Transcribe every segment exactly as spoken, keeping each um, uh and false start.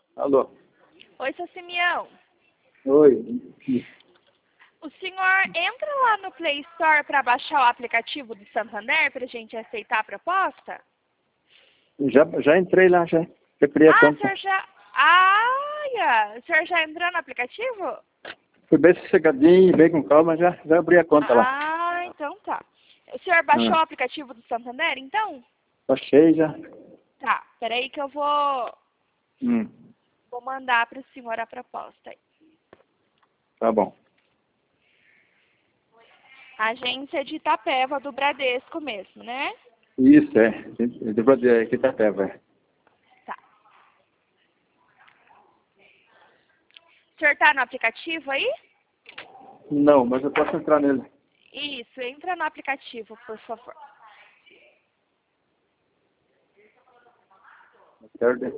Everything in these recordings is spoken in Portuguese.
Alô? Oi, seu Simeão. Oi. O senhor entra lá no Play Store para baixar o aplicativo do Santander para a gente aceitar a proposta? Já, já entrei lá, já. Já criei a Ah, o conta. senhor já... Ah, yeah. O senhor já entrou no aplicativo? Fui bem sossegadinho, bem com calma, já, já abri a conta lá. Ah, então tá. O senhor baixou Ah. o aplicativo do Santander, então? Baixei já. Tá, peraí que eu vou, Hum, vou mandar para o senhor a proposta aí. tá bom. Agência de Itapeva, do Bradesco mesmo, né? Isso, é. Eu vou dizer aqui tá até, vai. Tá. O senhor tá no aplicativo aí? Não, mas eu posso entrar nele. Isso, entra no aplicativo, por favor. Certo?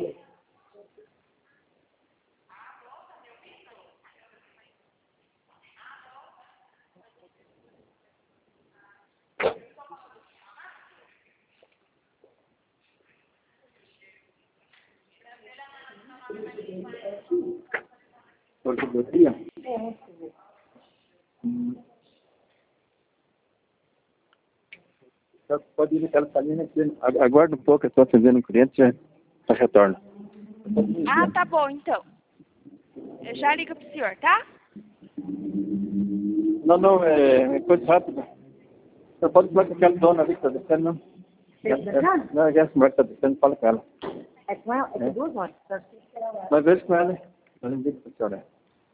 Ortodoxia? É. Hum. Então, pode ir naquela salinha aqui. Aguarda um pouco, eu estou atendendo um cliente, já, já retorno. Ah, tá bom, então. Eu já ligo pro senhor, tá? Não, não, é, é coisa rápida. Você pode falar com aquela dona ali que está descendo, não? É, é, não, é essa mulher que está descendo, fala com ela. É com ela? É com É. duas horas. Mas veja com ela, eu não digo para a senhora.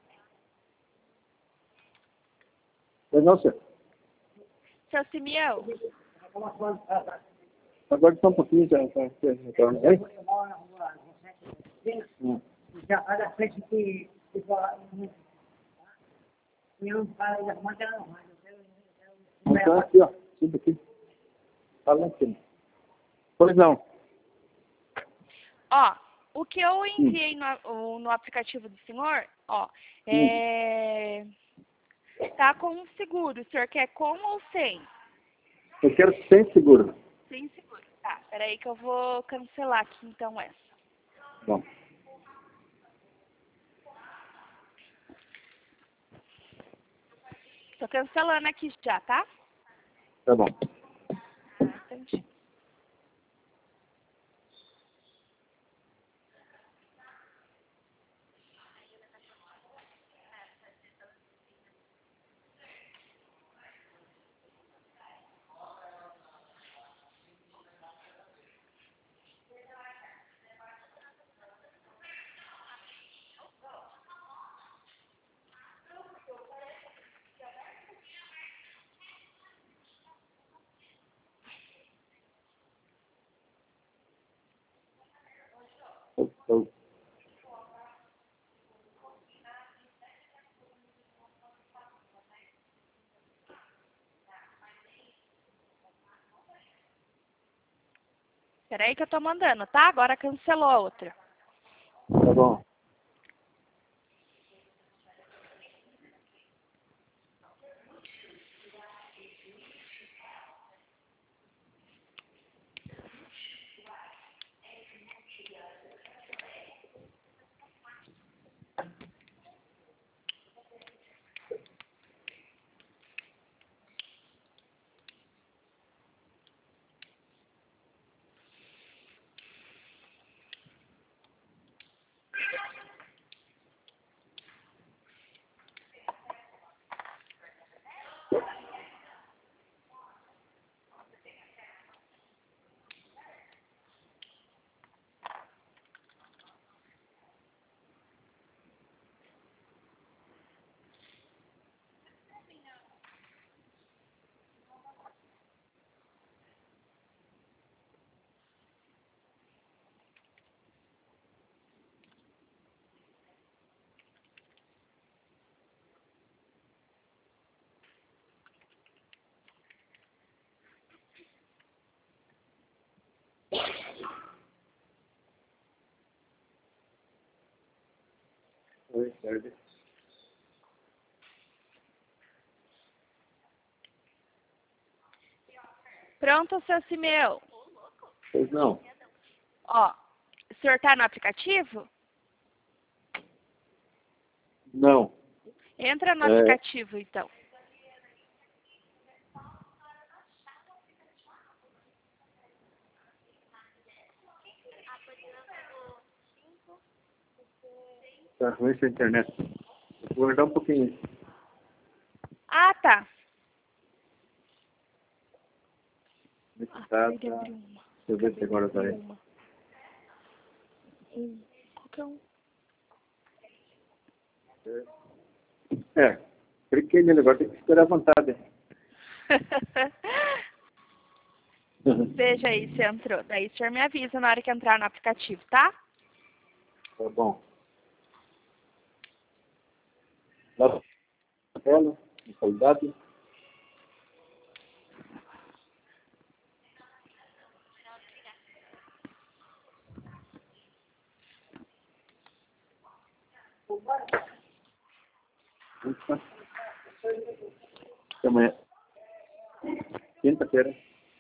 Pois não, senhor. Seu Simeão. Agora só um pouquinho, já, já, já retorno. Hein? Hum. Já faz a frente que não fala da conta, não. Então, aqui, ó. Suba aqui. Fala lá em cima. Pois não. Ó, o que eu enviei no, no aplicativo do senhor, ó, é... tá com um seguro. O senhor quer com ou sem? Eu quero sem seguro. Sem seguro. Tá, peraí que eu vou cancelar aqui então essa. Bom. Tô cancelando aqui já, tá? Tá bom. Ah, entendi. Eu, eu, Peraí que eu tô mandando, tá? Agora cancelou a outra. tá bom. Oi, serve. Pronto, seu Simeão. Pois não. Ó, o senhor tá no aplicativo? Não. Entra no É. aplicativo, então. Tá ruim essa internet. Vou guardar um pouquinho. Ah, tá. Tá, tá. Acabei de Deixa abrir uma. eu ver se agora tá aí. Uma. Um. Qualquer um. É. Cliquei nele agora, tem que esperar à vontade. Veja aí se entrou. Daí o senhor me avisa na hora que entrar no aplicativo, tá? Tá bom. Lá na tela, em qualidade. Ufa. Até amanhã. Quinta-feira.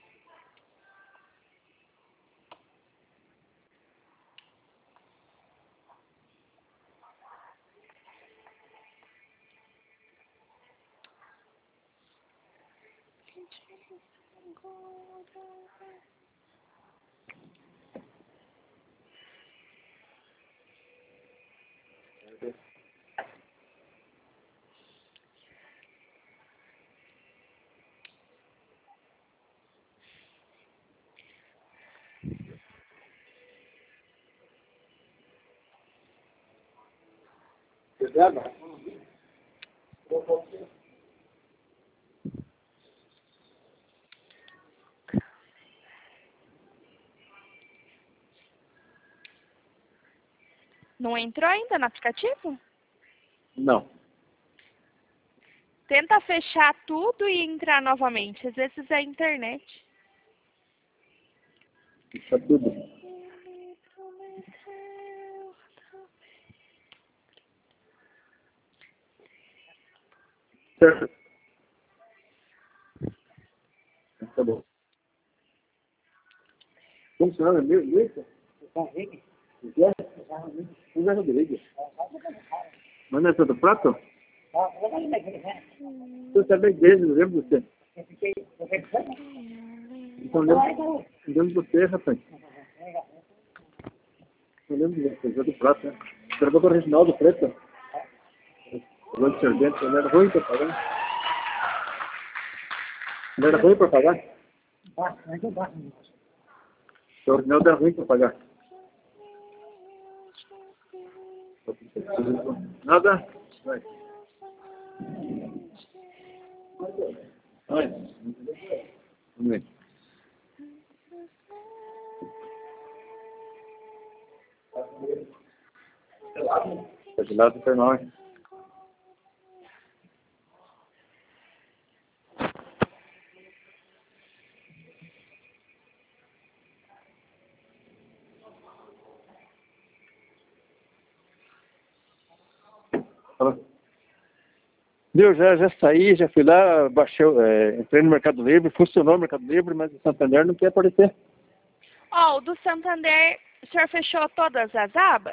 Cuidado. Não entrou ainda no aplicativo? Não. Tenta fechar tudo e entrar novamente. Às vezes é a internet. Está tudo. Certo. Tá bom. Como se chama mesmo? Isso? Rodrigo. O que é? José Rodrigues. Mas não é todo prato? Ah, eu não sei o que é. Você sabe dele, não lembro você. Eu fiquei, eu fiquei pensando. Então lembro, lembro você, rapaz. Não lembro de você, José do Prato, né? Gravou com o Reginaldo Preto. O Lando Servente, não era ruim para pagar. Não era ruim para pagar. Basta, mas eu gosto disso. O Reginaldo era ruim para pagar. Nada? Vai. Vai. Vamos ver. Tá de lado para nós. Viu, já, já saí, já fui lá, baixei, é, entrei no Mercado Livre, funcionou o Mercado Livre, mas o Santander não quer aparecer. Ó, o do Santander, o senhor fechou todas as abas?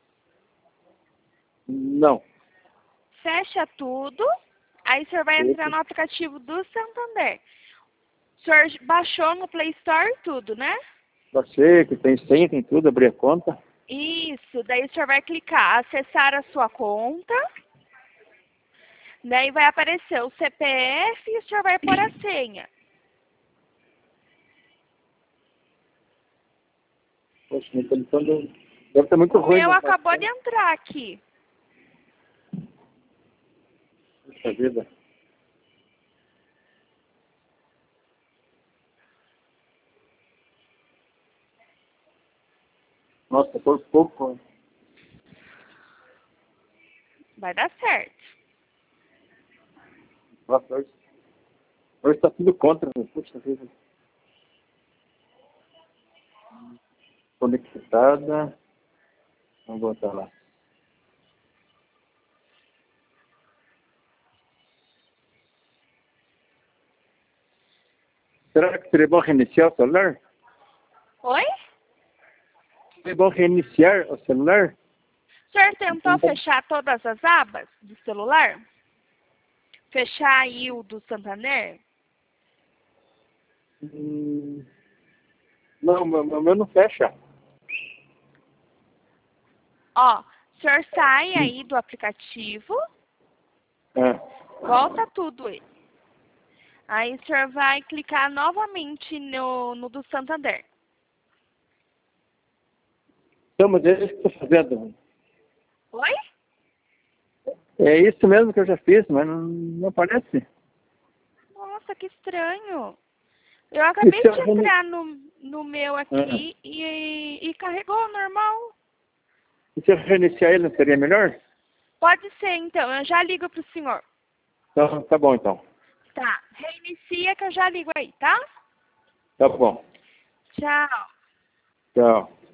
Não. Fecha tudo, aí o senhor vai entrar no aplicativo do Santander. O senhor baixou no Play Store tudo, né? Baixei, que tem senha, tem tudo, abri a conta. Isso, daí o senhor vai clicar, acessar a sua conta. Daí vai aparecer o C P F e o senhor vai pôr a senha. Poxa, meu telefone deve estar muito O ruim. meu Né? acabou de entrar aqui. Puxa vida. Nossa, por pouco. Vai dar certo. Nossa, hoje, hoje está tudo contra. Né? Puxa vida. Conectada. Vamos voltar lá. Será que seria bom reiniciar o celular? Oi? Seria bom reiniciar o celular? senhor tentou fechar todas as abas do celular? Fechar aí o do Santander? Hum, não, o meu não fecha. Ó, o senhor sai aí do aplicativo, É. volta tudo aí. Aí o senhor vai clicar novamente no, no do Santander. Então, mas é isso que eu estou fazendo. Oi? É isso mesmo que eu já fiz, mas não, não aparece. Nossa, que estranho. Eu acabei Isso de eu- entrar no, no meu aqui e, e carregou normal. E se eu reiniciar ele, não seria melhor? Pode ser, então. Eu já ligo pro senhor. Então, tá bom, então. Tá. Reinicia que eu já ligo aí, tá? Tá bom. Tchau. Tchau.